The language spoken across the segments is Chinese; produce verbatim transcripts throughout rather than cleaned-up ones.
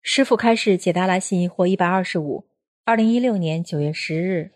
师父开示解答来信或一百二十五，二零一六年九月十日。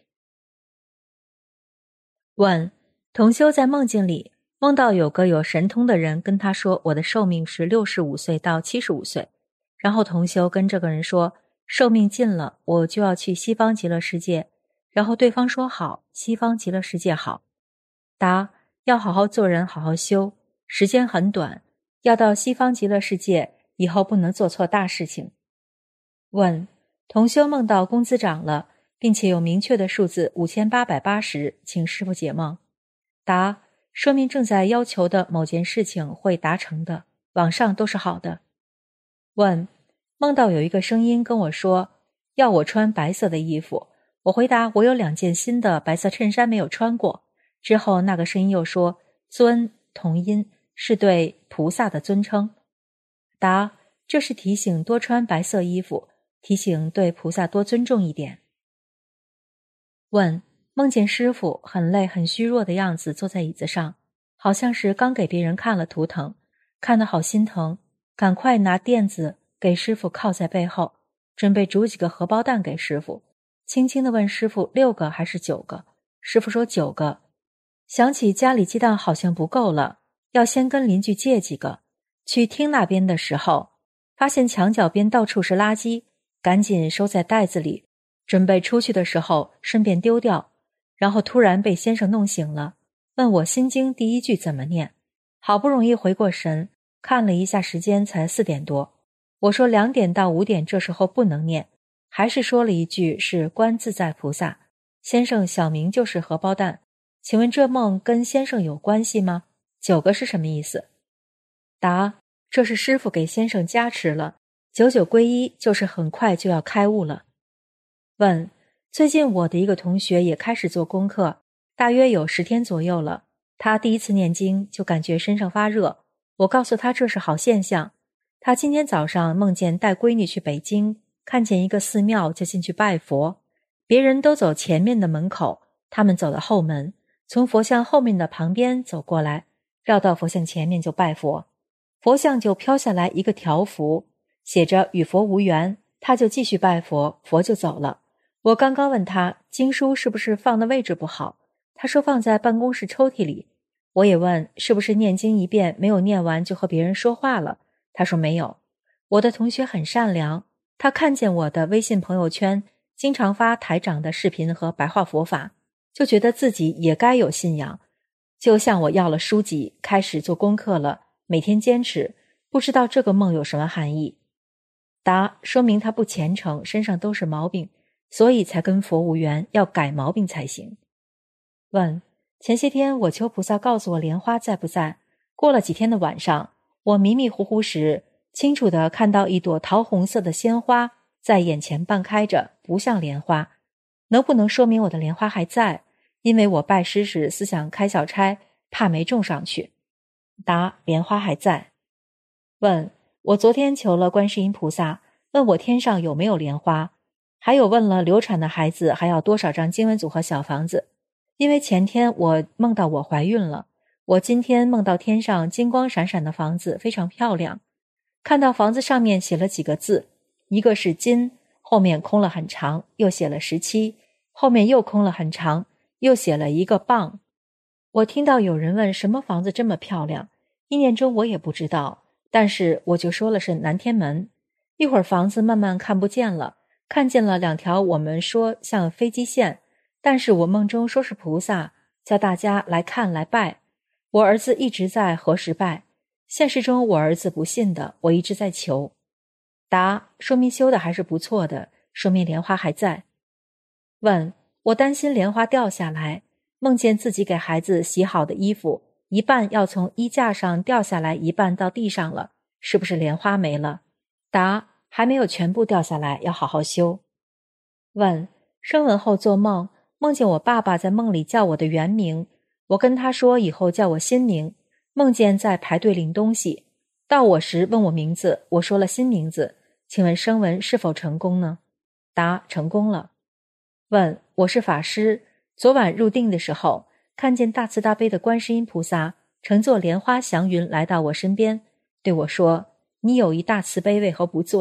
问：同修在梦境里梦到有个有神通的人跟他说，我的寿命是六十五岁到七十五岁，然后同修跟这个人说，寿命尽了，我就要去西方极乐世界，然后对方说好，西方极乐世界好。答：要好好做人，好好修，时间很短，要到西方极乐世界以后不能做错大事情。问：同修梦到工资涨了，并且有明确的数字五千八百八十，请师父解梦。答：说明正在要求的某件事情会达成的，往上都是好的。问：梦到有一个声音跟我说，要我穿白色的衣服，我回答我有两件新的白色衬衫没有穿过。之后那个声音又说，尊同音是对菩萨的尊称。答：这是提醒多穿白色衣服，提醒对菩萨多尊重一点。问：梦见师父很累很虚弱的样子坐在椅子上，好像是刚给别人看了图腾，看得好心疼，赶快拿垫子给师父靠在背后，准备煮几个荷包蛋给师父，轻轻地问师父六个还是九个，师父说九个。想起家里鸡蛋好像不够了，要先跟邻居借几个，去厅那边的时候发现墙角边到处是垃圾，赶紧收在袋子里，准备出去的时候顺便丢掉，然后突然被先生弄醒了，问我心经第一句怎么念。好不容易回过神，看了一下时间才四点多，我说两点到五点这时候不能念，还是说了一句是观自在菩萨，先生小名就是荷包蛋，请问这梦跟先生有关系吗？九个是什么意思？答：这是师父给先生加持了，九九归一就是很快就要开悟了。问：最近我的一个同学也开始做功课，大约有十天左右了，他第一次念经就感觉身上发热，我告诉他这是好现象。他今天早上梦见带闺女去北京，看见一个寺庙就进去拜佛，别人都走前面的门口，他们走到后门，从佛像后面的旁边走过来，绕到佛像前面就拜佛，佛像就飘下来一个条幅，写着与佛无缘，他就继续拜佛，佛就走了。我刚刚问他经书是不是放的位置不好，他说放在办公室抽屉里。我也问是不是念经一遍没有念完就和别人说话了，他说没有。我的同学很善良，他看见我的微信朋友圈经常发台长的视频和白话佛法，就觉得自己也该有信仰，就向我要了书籍，开始做功课了，每天坚持，不知道这个梦有什么含义。答：说明他不虔诚，身上都是毛病，所以才跟佛无缘，要改毛病才行。问：前些天我求菩萨告诉我莲花在不在，过了几天的晚上，我迷迷糊糊时清楚地看到一朵桃红色的鲜花在眼前半开着，不像莲花，能不能说明我的莲花还在？因为我拜师时思想开小差，怕没种上去。答：莲花还在。问：我昨天求了观世音菩萨，问我天上有没有莲花，还有问了流产的孩子还要多少张经文组和小房子。因为前天我梦到我怀孕了，我今天梦到天上金光闪闪的房子非常漂亮，看到房子上面写了几个字，一个是金，后面空了很长，又写了十七，后面又空了很长，又写了一个棒。我听到有人问什么房子这么漂亮，一念中我也不知道，但是我就说了是南天门。一会儿房子慢慢看不见了，看见了两条我们说像飞机线，但是我梦中说是菩萨，叫大家来看来拜。我儿子一直在何时拜，现实中我儿子不信的，我一直在求。答：说明修的还是不错的，说明莲花还在。问：我担心莲花掉下来，梦见自己给孩子洗好的衣服，一半要从衣架上掉下来，一半到地上了，是不是莲花没了？答：还没有全部掉下来，要好好修。问：生完后做梦，梦见我爸爸在梦里叫我的原名，我跟他说以后叫我新名，梦见在排队领东西，到我时问我名字，我说了新名字，请问声闻是否成功呢？答：成功了。问：我是法师，昨晚入定的时候，看见大慈大悲的观世音菩萨乘坐莲花祥云来到我身边，对我说：你有一大慈悲为何不做？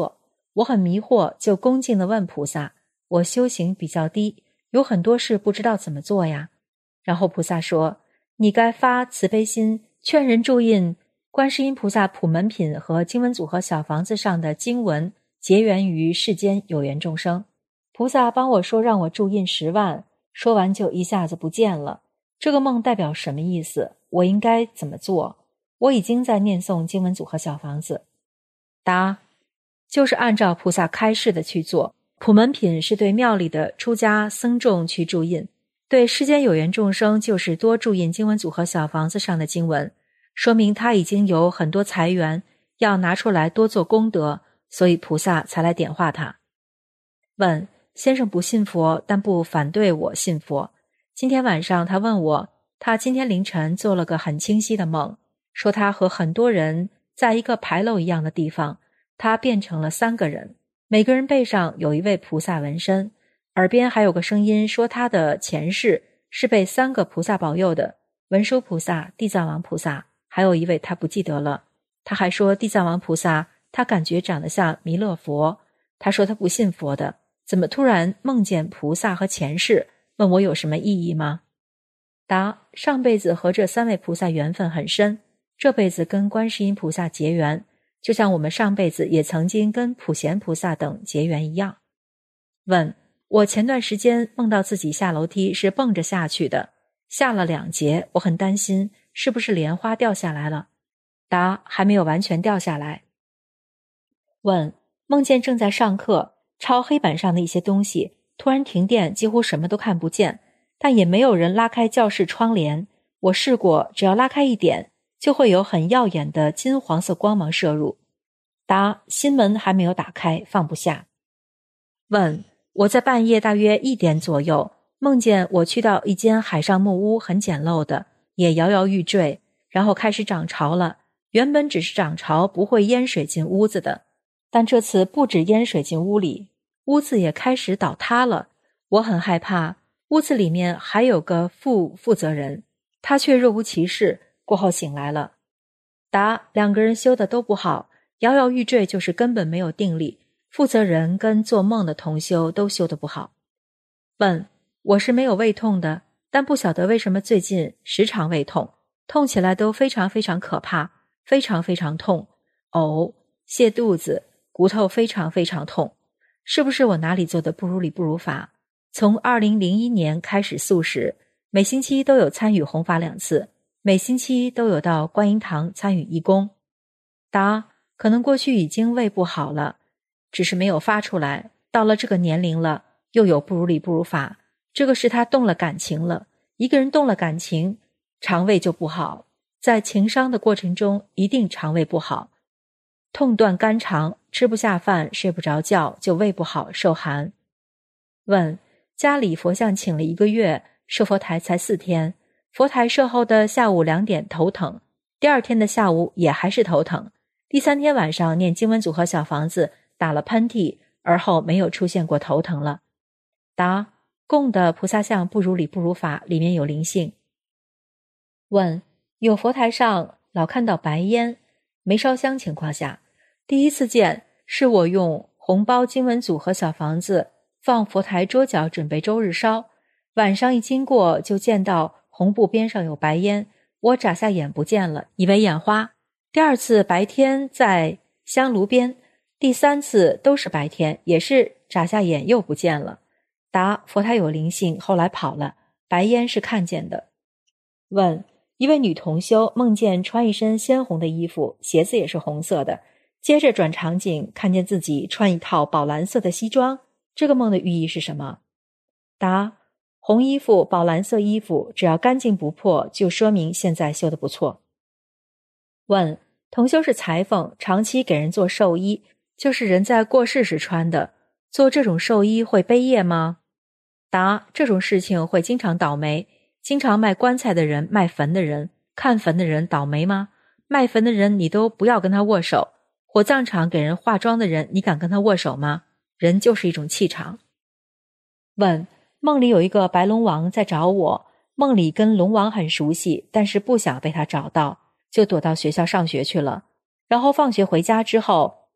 我很迷惑，就恭敬地问菩萨，我修行比较低，有很多事不知道怎么做呀。然后菩萨说，你该发慈悲心，劝人注印观世音菩萨普门品和经文组合小房子上的经文，结缘于世间有缘众生。菩萨帮我说让我注印十万，说完就一下子不见了。这个梦代表什么意思？我应该怎么做？我已经在念诵经文组合小房子。答：就是按照菩萨开示的去做。普门品是对庙里的出家僧众去注印，对世间有缘众生就是多注印经文组合小房子上的经文，说明他已经有很多财源，要拿出来多做功德，所以菩萨才来点化他。问：先生不信佛，但不反对我信佛。今天晚上他问我，他今天凌晨做了个很清晰的梦，说他和很多人在一个牌楼一样的地方，他变成了三个人，每个人背上有一位菩萨纹身，耳边还有个声音说他的前世是被三个菩萨保佑的，文殊菩萨、地藏王菩萨，还有一位他不记得了。他还说地藏王菩萨他感觉长得像弥勒佛，他说他不信佛的，怎么突然梦见菩萨和前世，问我有什么意义吗？答：上辈子和这三位菩萨缘分很深，这辈子跟观世音菩萨结缘，就像我们上辈子也曾经跟普贤菩萨等结缘一样。问：我前段时间梦到自己下楼梯是蹦着下去的，下了两节，我很担心是不是莲花掉下来了。答：还没有完全掉下来。问：梦见正在上课，抄黑板上的一些东西，突然停电，几乎什么都看不见，但也没有人拉开教室窗帘，我试过，只要拉开一点，就会有很耀眼的金黄色光芒射入。答：心门还没有打开，放不下。问：我在半夜大约一点左右，梦见我去到一间海上木屋，很简陋的，也摇摇欲坠，然后开始涨潮了。原本只是涨潮，不会淹水进屋子的，但这次不止淹水进屋里，屋子也开始倒塌了。我很害怕，屋子里面还有个副负责人，他却若无其事，过后醒来了。答：两个人修的都不好，摇摇欲坠就是根本没有定力，负责人跟做梦的同修都修得不好。问：我是没有胃痛的，但不晓得为什么最近时常胃痛，痛起来都非常非常可怕，非常非常痛，呕、泻肚子，骨头非常非常痛，是不是我哪里做的不如理不如法？从二零零一年开始素食，每星期都有参与弘法两次，每星期都有到观音堂参与义工。答：可能过去已经胃不好了，只是没有发出来，到了这个年龄了，又有不如理不如法，这个是他动了感情了。一个人动了感情，肠胃就不好，在情伤的过程中一定肠胃不好，痛断肝肠，吃不下饭，睡不着觉，就胃不好，受寒。问：家里佛像请了一个月，设佛台才四天，佛台设后的下午两点头疼，第二天的下午也还是头疼，第三天晚上念经文组合小房子打了喷嚏，而后没有出现过头疼了。答：供的菩萨像不如理不如法，里面有灵性。问：有佛台上老看到白烟，没烧香情况下，第一次见是我用红包经文组合小房子放佛台桌角准备周日烧，晚上一经过就见到红布边上有白烟，我眨下眼不见了，以为眼花。第二次白天在香炉边，第三次都是白天，也是眨下眼又不见了。答：佛台有灵性，后来跑了，白烟是看见的。问：一位女同修梦见穿一身鲜红的衣服，鞋子也是红色的，接着转场景看见自己穿一套宝蓝色的西装，这个梦的寓意是什么？答：红衣服、宝蓝色衣服，只要干净不破，就说明现在修得不错。问：同修是裁缝，长期给人做寿衣，就是人在过世时穿的，做这种寿衣会背业吗？答：这种事情会经常倒霉，经常卖棺材的人、卖坟的人、看坟的人倒霉吗？卖坟的人你都不要跟他握手，火葬场给人化妆的人你敢跟他握手吗？人就是一种气场。问：梦里有一个白龙王在找我，梦里跟龙王很熟悉，但是不想被他找到，就躲到学校上学去了。然后放学回家之后，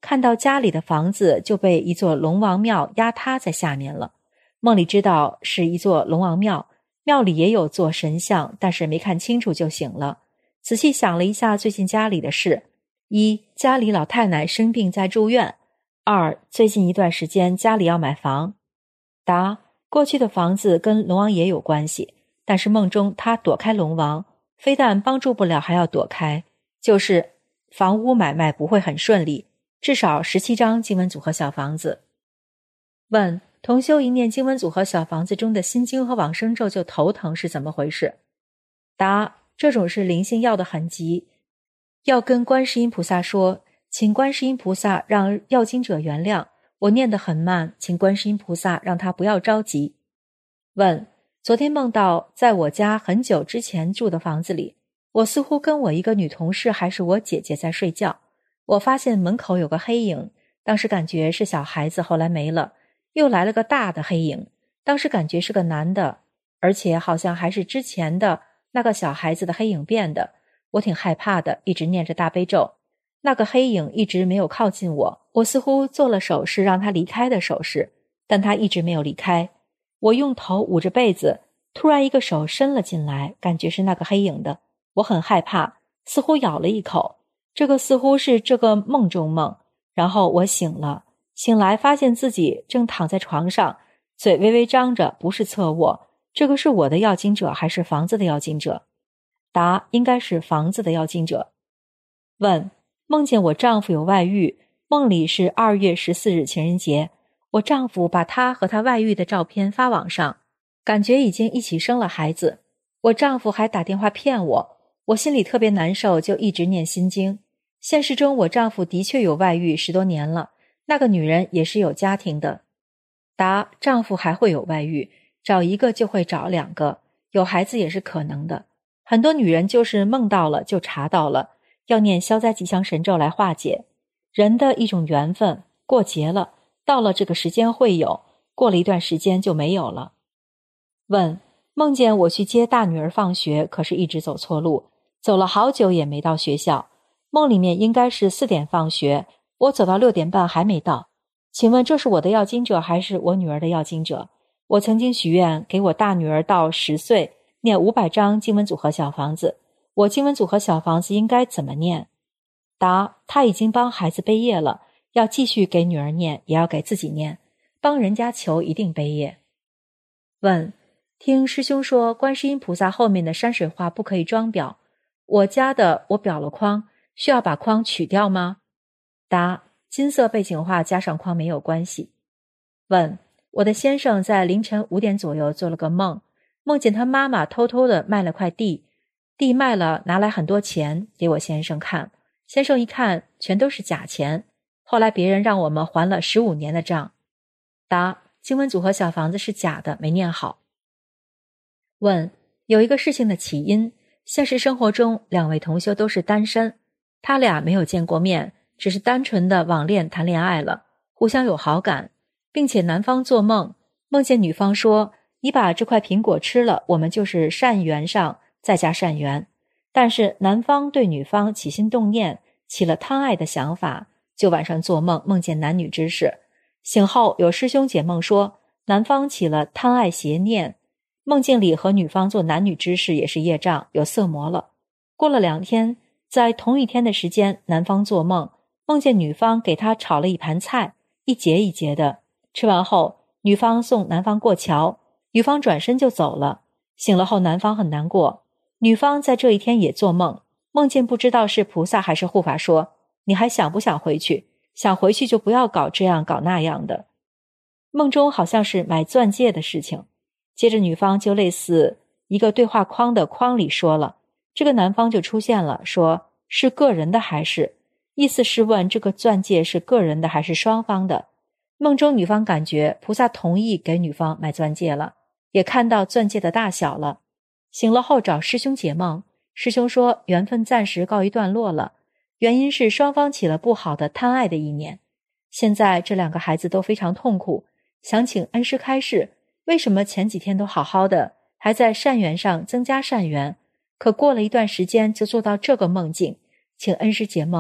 看到家里的房子就被一座龙王庙压塌在下面了。梦里知道是一座龙王庙，庙里也有座神像，但是没看清楚就醒了。仔细想了一下最近家里的事：一、家里老太奶生病在住院；二、最近一段时间家里要买房。答：过去的房子跟龙王爷有关系，但是梦中他躲开龙王，非但帮助不了还要躲开，就是房屋买卖不会很顺利，至少十七张经文组合小房子。问：同修一念经文组合小房子中的心经和往生咒就头疼是怎么回事？答：这种是灵性要得很急，要跟观世音菩萨说，请观世音菩萨让要经者原谅，我念得很慢，请观世音菩萨让他不要着急。问：昨天梦到在我家很久之前住的房子里，我似乎跟我一个女同事还是我姐姐在睡觉，我发现门口有个黑影，当时感觉是小孩子，后来没了，又来了个大的黑影，当时感觉是个男的，而且好像还是之前的那个小孩子的黑影变的，我挺害怕的，一直念着大悲咒。那个黑影一直没有靠近我，我似乎做了手势让他离开的手势，但他一直没有离开。我用头捂着被子，突然一个手伸了进来，感觉是那个黑影的，我很害怕，似乎咬了一口，这个似乎是这个梦中梦。然后我醒了，醒来发现自己正躺在床上，嘴微微张着，不是侧卧，这个是我的要经者还是房子的要经者？答：应该是房子的要经者。问：梦见我丈夫有外遇，梦里是二月十四日情人节，我丈夫把他和他外遇的照片发网上，感觉已经一起生了孩子，我丈夫还打电话骗我，我心里特别难受，就一直念心经。现实中我丈夫的确有外遇十多年了，那个女人也是有家庭的。答：丈夫还会有外遇，找一个就会找两个，有孩子也是可能的。很多女人就是梦到了就查到了，要念消灾吉祥神咒来化解。人的一种缘分，过节了，到了这个时间会有，过了一段时间就没有了。问：梦见我去接大女儿放学，可是一直走错路，走了好久也没到学校，梦里面应该是四点放学，我走到六点半还没到，请问这是我的要经者还是我女儿的要经者？我曾经许愿给我大女儿到十岁念五百张经文组合小房子，我经文组合小房子应该怎么念？答：他已经帮孩子背业了，要继续给女儿念，也要给自己念，帮人家求一定背业。问：听师兄说观世音菩萨后面的山水画不可以装裱，我家的我裱了框，需要把框取掉吗？答：金色背景画加上框没有关系。问：我的先生在凌晨五点左右做了个梦，梦见他妈妈偷偷的卖了块地，地卖了拿来很多钱给我先生看，先生一看全都是假钱，后来别人让我们还了十五年的账。答：经文组合小房子是假的，没念好。问：有一个事情的起因，现实生活中两位同修都是单身，他俩没有见过面，只是单纯的网恋谈恋爱了，互相有好感，并且男方做梦，梦见女方说，你把这块苹果吃了，我们就是善缘上再加善缘。但是男方对女方起心动念，起了贪爱的想法，就晚上做梦，梦见男女之事。醒后有师兄解梦说，男方起了贪爱邪念，梦境里和女方做男女之事也是业障，有色魔了。过了两天，在同一天的时间，男方做梦，梦见女方给他炒了一盘菜，一节一节的，吃完后女方送男方过桥，女方转身就走了。醒了后男方很难过，女方在这一天也做梦，梦见不知道是菩萨还是护法说，你还想不想回去？想回去就不要搞这样搞那样的。梦中好像是买钻戒的事情，接着女方就类似一个对话框的框里说了，这个男方就出现了，说是个人的还是，意思是问这个钻戒是个人的还是双方的。梦中女方感觉菩萨同意给女方买钻戒了，也看到钻戒的大小了。醒了后找师兄解梦，师兄说缘分暂时告一段落了，原因是双方起了不好的贪爱的意念。现在这两个孩子都非常痛苦，想请恩师开示，为什么前几天都好好的，还在善缘上增加善缘，可过了一段时间就做到这个梦境，请恩师解梦，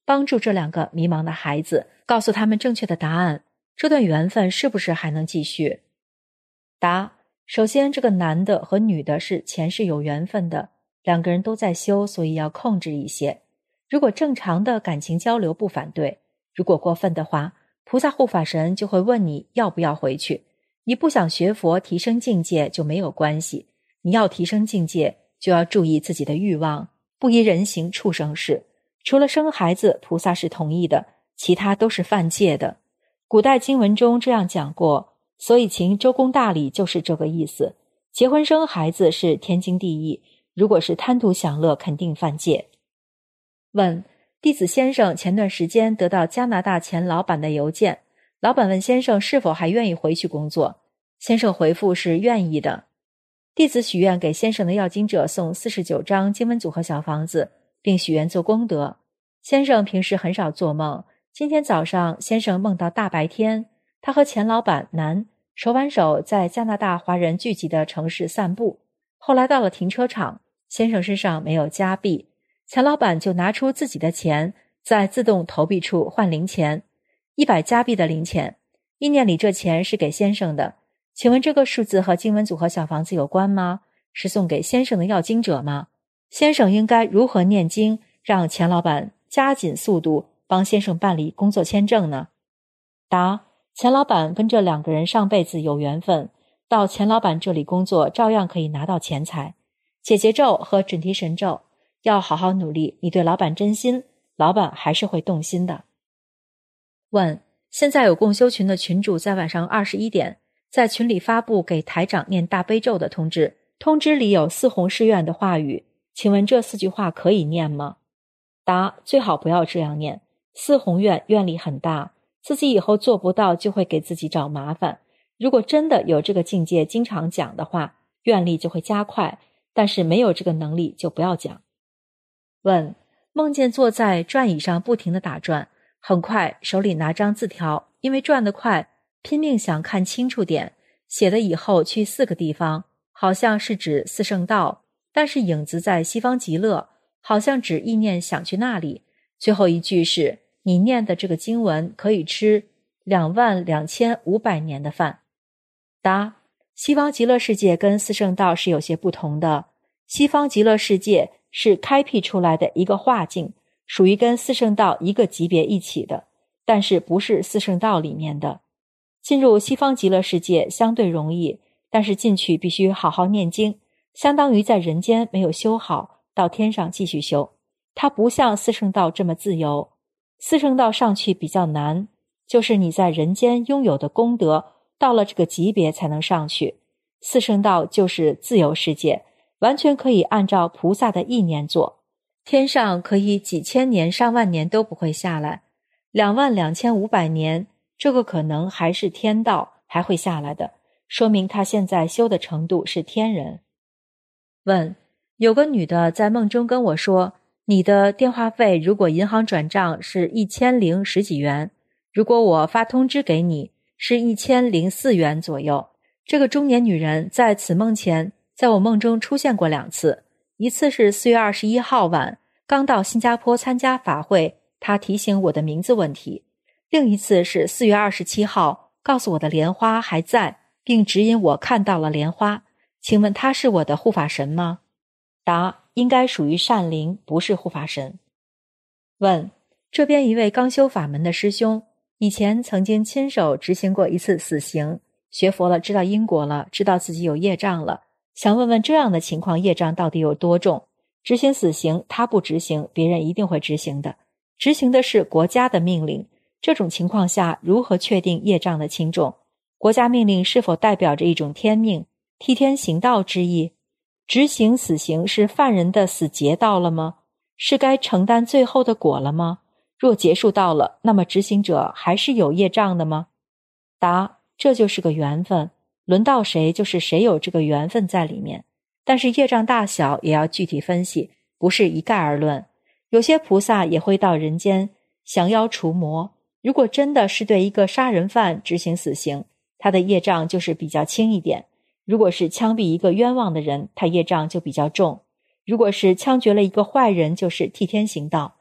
帮助这两个迷茫的孩子，告诉他们正确的答案，这段缘分是不是还能继续？答：首先，这个男的和女的是前世有缘分的，两个人都在修，所以要控制一些。如果正常的感情交流不反对，如果过分的话，菩萨护法神就会问你要不要回去。你不想学佛提升境界就没有关系，你要提升境界就要注意自己的欲望，不依人行畜生事。除了生孩子菩萨是同意的，其他都是犯戒的。古代经文中这样讲过，所以秦周公大礼就是这个意思。结婚生孩子是天经地义，如果是贪图享乐肯定犯戒。问：弟子先生前段时间得到加拿大前老板的邮件，老板问先生是否还愿意回去工作，先生回复是愿意的。弟子许愿给先生的要经者送四十九张经文组合小房子，并许愿做功德。先生平时很少做梦，今天早上先生梦到大白天，他和前老板男手挽手在加拿大华人聚集的城市散步，后来到了停车场，先生身上没有加币，钱老板就拿出自己的钱，在自动投币处换零钱，一百加币的零钱。意念里这钱是给先生的，请问这个数字和经文组合小房子有关吗？是送给先生的要经者吗？先生应该如何念经，让钱老板加紧速度帮先生办理工作签证呢？答：钱老板跟这两个人上辈子有缘分，到钱老板这里工作照样可以拿到钱财。解结咒和准提神咒要好好努力，你对老板真心，老板还是会动心的。问：现在有共修群的群主在晚上二十一点在群里发布给台长念大悲咒的通知，通知里有四弘誓愿的话语，请问这四句话可以念吗？答：最好不要这样念，四弘愿愿力很大，自己以后做不到就会给自己找麻烦，如果真的有这个境界经常讲的话，愿力就会加快，但是没有这个能力就不要讲。问：梦见坐在转椅上不停地打转，很快手里拿张字条，因为转得快，拼命想看清楚点，写的以后去四个地方，好像是指四圣道，但是影子在西方极乐，好像指意念想去那里。最后一句是你念的这个经文可以吃两万两千五百年的饭。答：西方极乐世界跟四圣道是有些不同的，西方极乐世界是开辟出来的一个化境，属于跟四圣道一个级别一起的，但是不是四圣道里面的。进入西方极乐世界相对容易，但是进去必须好好念经，相当于在人间没有修好，到天上继续修。它不像四圣道这么自由，四圣道上去比较难，就是你在人间拥有的功德，到了这个级别才能上去。四圣道就是自由世界，完全可以按照菩萨的意念做，天上可以几千年上万年都不会下来，两万两千五百年，这个可能还是天道还会下来的，说明他现在修的程度是天人。问：有个女的在梦中跟我说，你的电话费如果银行转账是一千零十几元，如果我发通知给你是一千零四元左右。这个中年女人在此梦前在我梦中出现过两次，一次是四月二十一号晚，刚到新加坡参加法会，她提醒我的名字问题；另一次是四月二十七号，告诉我的莲花还在，并指引我看到了莲花。请问她是我的护法神吗？答：应该属于善灵，不是护法神。问：这边一位刚修法门的师兄，以前曾经亲手执行过一次死刑，学佛了，知道因果了，知道自己有业障了，想问问这样的情况业障到底有多重？执行死刑他不执行，别人一定会执行的，执行的是国家的命令，这种情况下如何确定业障的轻重？国家命令是否代表着一种天命，替天行道之意？执行死刑是犯人的死结到了吗？是该承担最后的果了吗？若结束到了，那么执行者还是有业障的吗？答：这就是个缘分，轮到谁就是谁有这个缘分在里面，但是业障大小也要具体分析，不是一概而论。有些菩萨也会到人间降妖除魔，如果真的是对一个杀人犯执行死刑，他的业障就是比较轻一点；如果是枪毙一个冤枉的人，他业障就比较重；如果是枪决了一个坏人，就是替天行道。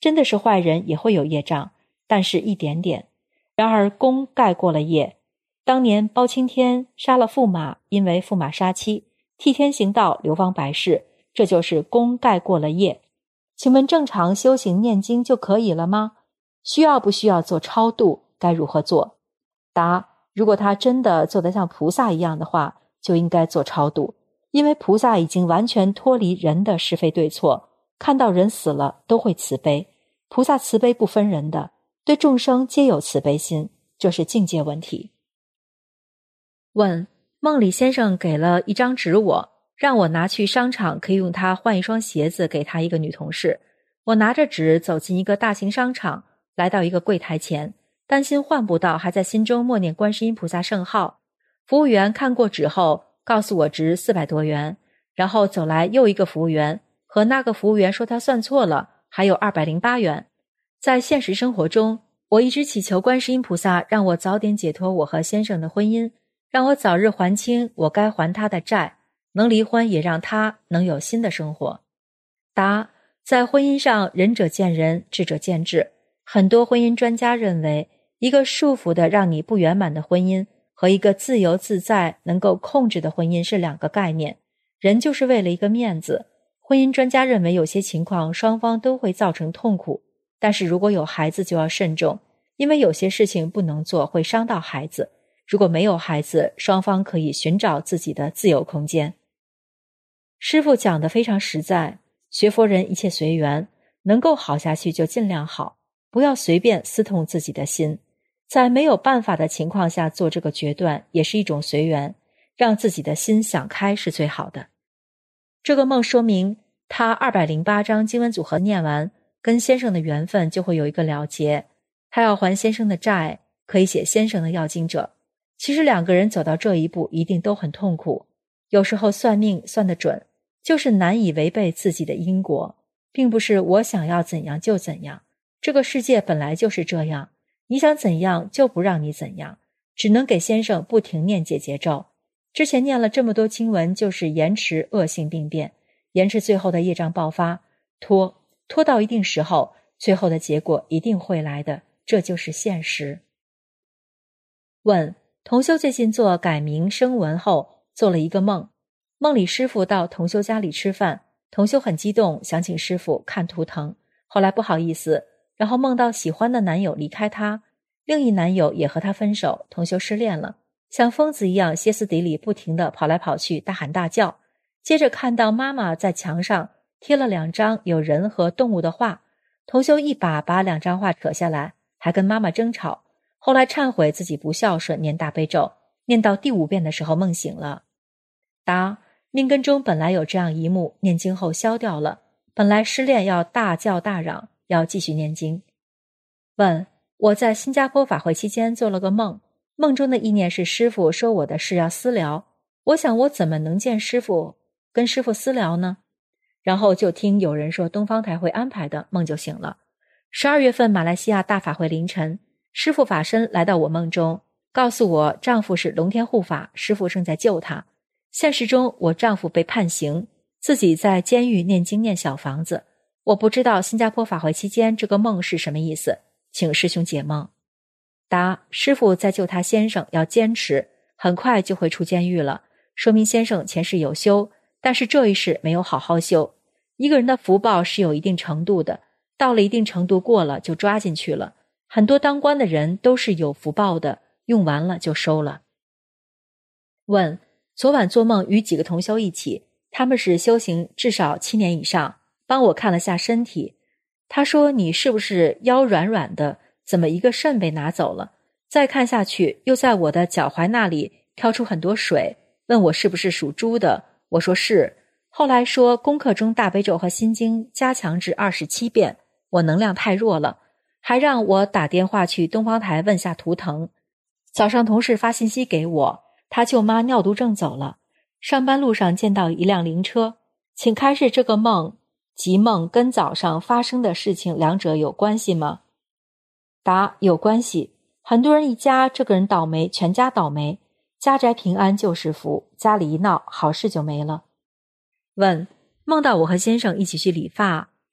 真的是坏人也会有业障，但是一点点。然而功盖过了业。当年包青天杀了驸马，因为驸马杀妻，替天行道，流芳百世，这就是功盖过了业。请问正常修行念经就可以了吗？需要不需要做超度？该如何做？答：如果他真的做得像菩萨一样的话，就应该做超度，因为菩萨已经完全脱离人的是非对错，看到人死了都会慈悲。菩萨慈悲不分人的，对众生皆有慈悲心，这是境界问题。问：梦里先生给了一张纸我，让我拿去商场可以用它换一双鞋子给他一个女同事。我拿着纸走进一个大型商场，来到一个柜台前，担心换不到，还在心中默念观世音菩萨圣号。服务员看过纸后告诉我值四百多元，然后走来又一个服务员，和那个服务员说他算错了，还有二百零八元。在现实生活中，我一直祈求观世音菩萨让我早点解脱我和先生的婚姻，让我早日还清我该还他的债，能离婚也让他能有新的生活。答：在婚姻上，仁者见仁，智者见智。很多婚姻专家认为，一个束缚的让你不圆满的婚姻和一个自由自在能够控制的婚姻是两个概念。人就是为了一个面子。婚姻专家认为有些情况双方都会造成痛苦，但是如果有孩子就要慎重，因为有些事情不能做会伤到孩子。如果没有孩子，双方可以寻找自己的自由空间。师父讲得非常实在，学佛人一切随缘，能够好下去就尽量好，不要随便撕痛自己的心。在没有办法的情况下做这个决断，也是一种随缘，让自己的心想开是最好的。这个梦说明他二百零八章经文组合念完，跟先生的缘分就会有一个了结。他要还先生的债，可以写先生的要经者。其实两个人走到这一步一定都很痛苦，有时候算命算得准，就是难以违背自己的因果，并不是我想要怎样就怎样，这个世界本来就是这样，你想怎样就不让你怎样，只能给先生不停念解结咒。之前念了这么多经文，就是延迟恶性病变，延迟最后的业障爆发，拖拖到一定时候，最后的结果一定会来的，这就是现实。问：同修最近做改名声文后做了一个梦，梦里师父到同修家里吃饭，同修很激动，想请师父看图腾，后来不好意思，然后梦到喜欢的男友离开她，另一男友也和她分手，同修失恋了，像疯子一样歇斯底里，不停地跑来跑去，大喊大叫。接着看到妈妈在墙上贴了两张有人和动物的画，同修一把把两张画扯下来，还跟妈妈争吵。后来忏悔自己不孝顺，念大悲咒，念到第五遍的时候梦醒了。答：命根中本来有这样一幕，念经后消掉了，本来失恋要大叫大嚷，要继续念经。问：我在新加坡法会期间做了个梦，梦中的意念是师父说我的事要私聊，我想我怎么能见师父跟师父私聊呢？然后就听有人说东方台会安排的，梦就醒了。十二月份马来西亚大法会凌晨，师父法身来到我梦中，告诉我丈夫是龙天护法，师父正在救他。现实中我丈夫被判刑，自己在监狱念经念小房子。我不知道新加坡法会期间这个梦是什么意思，请师兄解梦。答：师父在救他先生，要坚持，很快就会出监狱了，说明先生前世有修，但是这一世没有好好修。一个人的福报是有一定程度的，到了一定程度过了就抓进去了。很多当官的人都是有福报的，用完了就收了。问：昨晚做梦与几个同修一起，他们是修行至少七年以上，帮我看了下身体。他说：你是不是腰软软的，怎么一个肾被拿走了？再看下去，又在我的脚踝那里挑出很多水，问我是不是属猪的，我说是。后来说功课中大悲咒和心经加强至二十七遍，我能量太弱了，还让我打电话去东方台问下图腾。早上同事发信息给我，他舅妈尿毒症走了，上班路上见到一辆灵车，请开示这个梦及梦跟早上发生的事情两者有关系吗？答：有关系。很多人一家这个人倒霉，全家倒霉，家宅平安就是福，家里一闹，好事就没了。问：梦到我和先生一起去理发，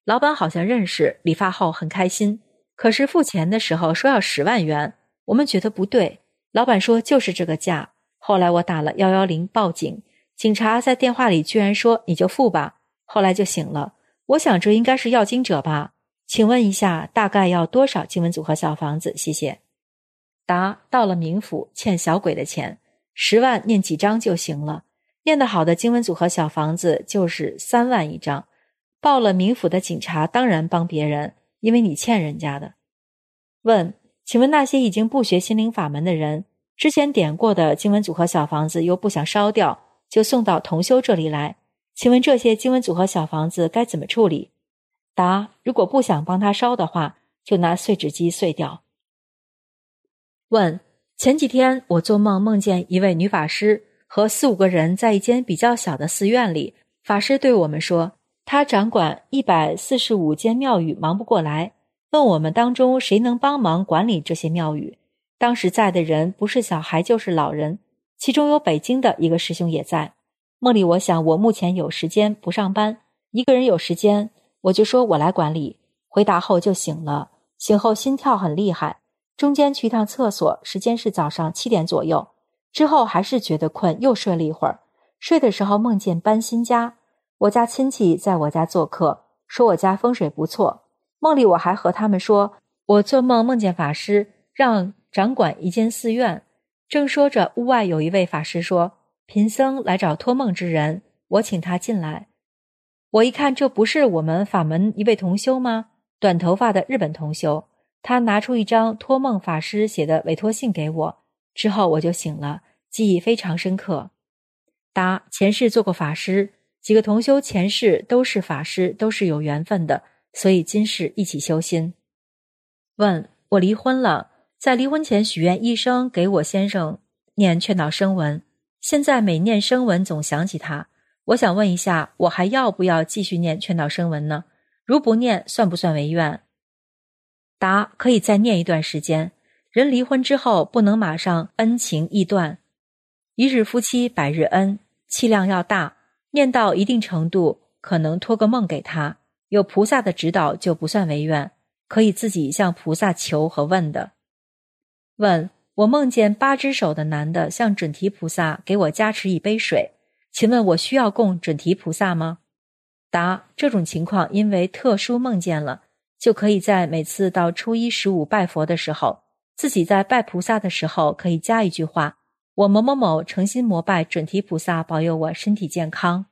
老板好像认识，理发后很开心，可是付钱的时候说要十万元，我们觉得不对，老板说就是这个价。后来我打了一一零报警，警察在电话里居然说你就付吧，后来就醒了。我想这应该是要经者吧，请问一下大概要多少经文组合小房子？谢谢。答：到了冥府欠小鬼的钱，十万念几张就行了，念得好的经文组合小房子就是三万一张。报了冥府的警察当然帮别人，因为你欠人家的。问：请问那些已经不学心灵法门的人，之前点过的经文组合小房子又不想烧掉，就送到同修这里来，请问这些经文组合小房子该怎么处理？答：如果不想帮他烧的话，就拿碎纸机碎掉。问：前几天我做梦梦见一位女法师和四五个人在一间比较小的寺院里，法师对我们说，他掌管一百四十五间庙宇忙不过来，问我们当中谁能帮忙管理这些庙宇。当时在的人不是小孩就是老人，其中有北京的一个师兄也在。梦里我想我目前有时间不上班，一个人有时间，我就说我来管理。回答后就醒了，醒后心跳很厉害，中间去一趟厕所，时间是早上七点左右，之后还是觉得困，又睡了一会儿。睡的时候梦见搬新家，我家亲戚在我家做客，说我家风水不错。梦里我还和他们说，我做梦梦见法师让掌管一间寺院，正说着，屋外有一位法师说，贫僧来找托梦之人，我请他进来。我一看，这不是我们法门一位同修吗？短头发的日本同修，他拿出一张托梦法师写的委托信给我，之后我就醒了，记忆非常深刻。答：前世做过法师，几个同修前世都是法师，都是有缘分的，所以今世一起修心。问：我离婚了，在离婚前许愿一生给我先生念劝导声文，现在每念声文总想起他，我想问一下，我还要不要继续念劝导声文呢？如不念算不算违愿？答：可以再念一段时间，人离婚之后不能马上恩情易断，一日夫妻百日恩，气量要大，念到一定程度可能托个梦给他，有菩萨的指导就不算违愿，可以自己向菩萨求和问的。问：我梦见八只手的男的向准提菩萨给我加持一杯水，请问我需要供准提菩萨吗？答：这种情况因为特殊梦见了，就可以在每次到初一十五拜佛的时候，自己在拜菩萨的时候可以加一句话，我某某某诚心膜拜准提菩萨保佑我身体健康。